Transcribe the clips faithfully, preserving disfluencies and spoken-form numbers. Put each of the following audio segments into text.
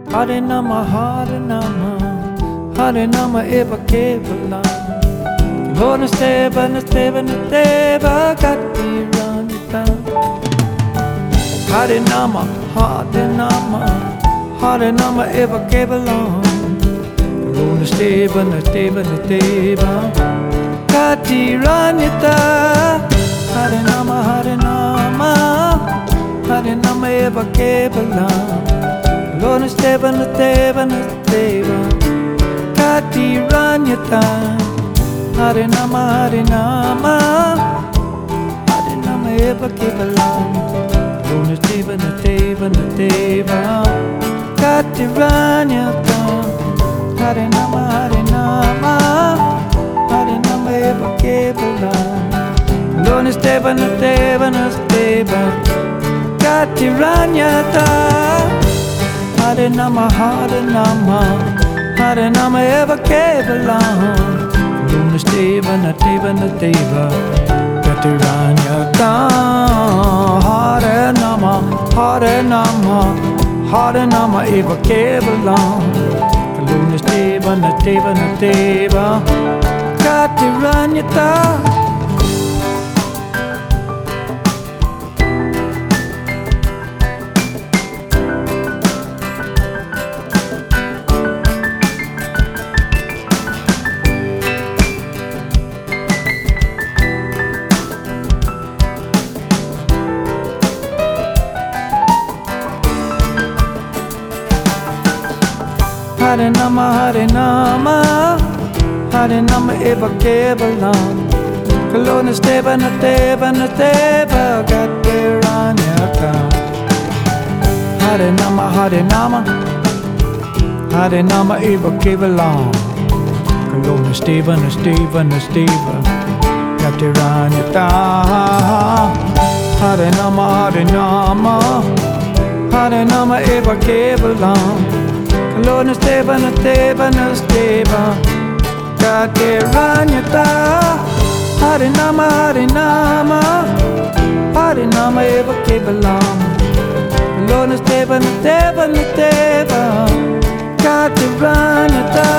Hare Nama, Hare Nama, Hare Nama Eva Kevala. Lord Nasteva, Nasteva, Nasteva, Gati Ranita. Hare Nama, Hare Nama, Hare Nama Eva Kevala. Lord Nasteva, Nasteva, Nasteva, Gati Ranita. Hare Nama, Hare Nama, Hare Nama Eva Kevala. Lord Nasteva, Nasteva, Nasteva, Gati Ranita. Hare Nama, Hare Nama, Hare Nama Eva Kevala. Lord Nasteva, Nasteva, Nasteva, Gati Ranita. Hare Nama, Hare Nama, Hare Nama Eva Kevala. Lord Nasteva, Nasteva, Nasteva, Gati Ranita. Hare Nama, Hare Nama, Hare Nama Eva Kevala. Lord Nasteva, Nasteva, Nasteva, Gati Ranita. Hare Nama, Hare Nama, Hare Nama Eva Kevala. Lord Nasteva, Nasteva, Nasteva, Gati Ranita. Hare Nama, Hare Nama, Hare Nama Eva Kevala. Lord Nasteva, Nasteva, Nasteva, Gati Ranita. Hare Nama, Hare Nama, Hare Nama Eva Kevala. Lord Nasteva, Nasteva, Nasteva, Gati Ranita. Hare Nama, Hare Nama, Hare Nama Eva Kevala. Lord Nasteva, Nasteva, Nasteva, Gati Ranita. Hare Nama, Hare Nama, Hare Nama Eva Kevala. Lord Nasteva, Nasteva, Nasteva, Gati Ranita.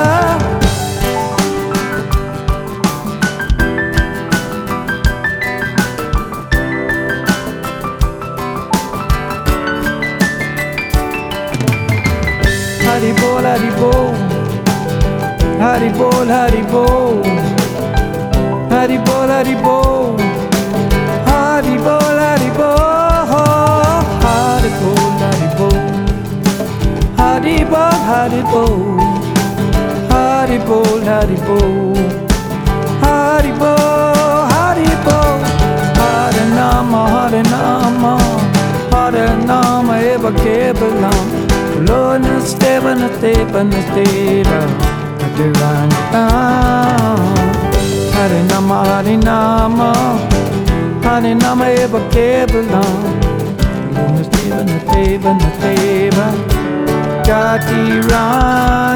Hari Bol, Hari Bol, Hari Bol, Hari Bol, Hari Bol, Hari Bol, Hari Bol, Hari Bol, Hari Bol, Hari Bol, Hari Bol, Hari Bol, Hari Bol, Hari Bol, Hari Bol, Hari Bol. Hare Nama, Hare Nama, Hare Nama Eva Kevala. Lord Nasteva, Nasteva, Nasteva, Gati Ranita. Hare Nama, Hare Nama, Hare Nama Eva Kevala. Lord Nasteva, Nasteva, Nasteva, Gati Ranita.